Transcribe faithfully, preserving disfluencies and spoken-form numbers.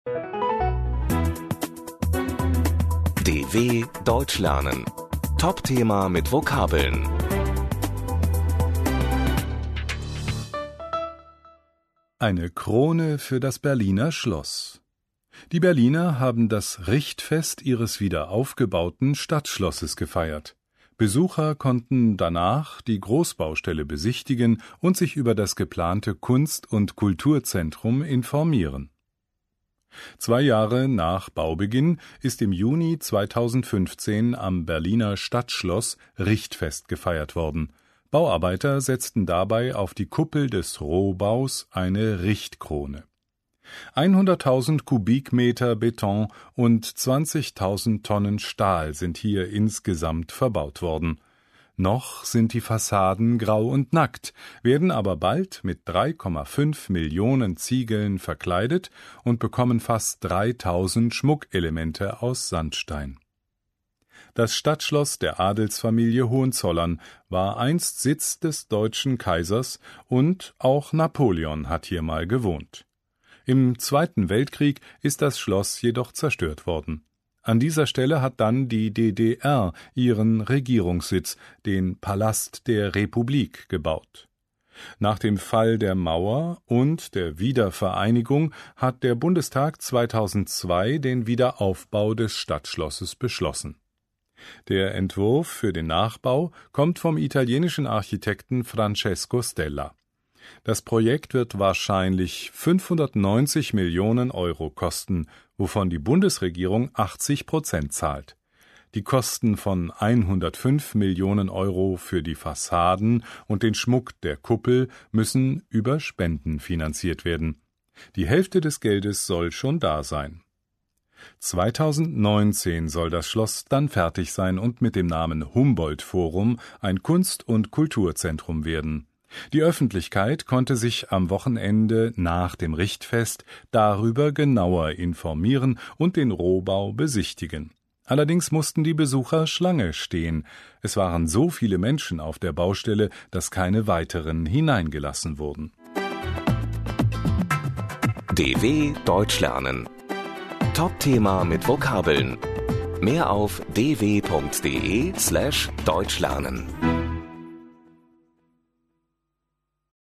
D W Deutsch lernen. Top-Thema mit Vokabeln. Eine Krone für das Berliner Schloss. Die Berliner haben das Richtfest ihres wieder aufgebauten Stadtschlosses gefeiert. Besucher konnten danach die Großbaustelle besichtigen und sich über das geplante Kunst- und Kulturzentrum informieren. Zwei Jahre nach Baubeginn ist im Juni zweitausendfünfzehn am Berliner Stadtschloss Richtfest gefeiert worden. Bauarbeiter setzten dabei auf die Kuppel des Rohbaus eine Richtkrone. hunderttausend Kubikmeter Beton und zwanzigtausend Tonnen Stahl sind hier insgesamt verbaut worden. Noch sind die Fassaden grau und nackt, werden aber bald mit drei Komma fünf Millionen Ziegeln verkleidet und bekommen fast dreitausend Schmuckelemente aus Sandstein. Das Stadtschloss der Adelsfamilie Hohenzollern war einst Sitz des deutschen Kaisers und auch Napoleon hat hier mal gewohnt. Im Zweiten Weltkrieg ist das Schloss jedoch zerstört worden. An dieser Stelle hat dann die D D R ihren Regierungssitz, den Palast der Republik, gebaut. Nach dem Fall der Mauer und der Wiedervereinigung hat der Bundestag zweitausendzwei den Wiederaufbau des Stadtschlosses beschlossen. Der Entwurf für den Nachbau kommt vom italienischen Architekten Francesco Stella. Das Projekt wird wahrscheinlich fünfhundertneunzig Millionen Euro kosten, wovon die Bundesregierung achtzig Prozent zahlt. Die Kosten von hundertfünf Millionen Euro für die Fassaden und den Schmuck der Kuppel müssen über Spenden finanziert werden. Die Hälfte des Geldes soll schon da sein. zweitausendneunzehn soll das Schloss dann fertig sein und mit dem Namen Humboldt-Forum ein Kunst- und Kulturzentrum werden. Die Öffentlichkeit konnte sich am Wochenende nach dem Richtfest darüber genauer informieren und den Rohbau besichtigen. Allerdings mussten die Besucher Schlange stehen. Es waren so viele Menschen auf der Baustelle, dass keine weiteren hineingelassen wurden. D W Deutsch lernen. Top-Thema mit Vokabeln. Mehr auf d w punkt d e slash deutsch lernen.